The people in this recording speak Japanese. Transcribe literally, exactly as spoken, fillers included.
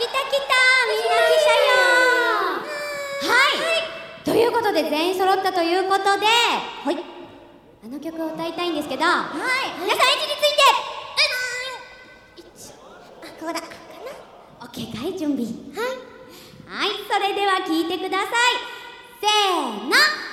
来た来た、みんな来たよ。はい、はい、ということで全員揃ったということで、はい、あの曲を歌いたいんですけど、はい、皆さん位置について、うん、あ、ここだかな。 OK かい、準備。はい、はい、それでは聴いてください。せーの。